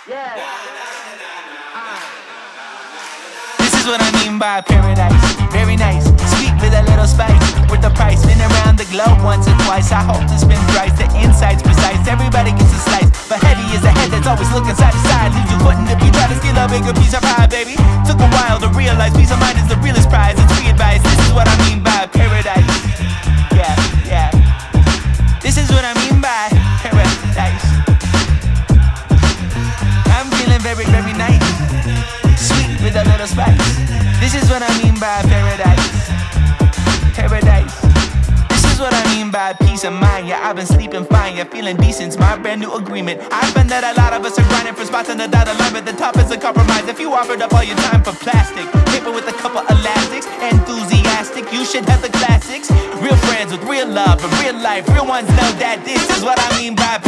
This is what I mean by paradise. Very nice, sweet with a little spice. Worth the price, been around the globe once or twice. I hope to spin thrice, the insight's precise. Everybody gets a slice, but heavy is the head that's always looking side to side. Leaves you putting if you try to steal a bigger piece of pie, baby. Took a while to realize peace of mind is the realest prize. It's free advice, this is what I mean by paradise. Yeah, yeah. This is what I mean by paradise. I'm feeling very, very nice, sweet with a little spice. This is what I mean by paradise. Paradise. This is what I mean by peace of mind. Yeah, I've been sleeping fine. Yeah, feeling decent's my brand new agreement. I find that a lot of us are grinding for spots on the dotted line, but the top is a compromise. If you offered up all your time for plastic, paper with a couple elastics, enthusiastic, you should have the classics. Real friends with real love, but real life, real ones know that this is what I mean by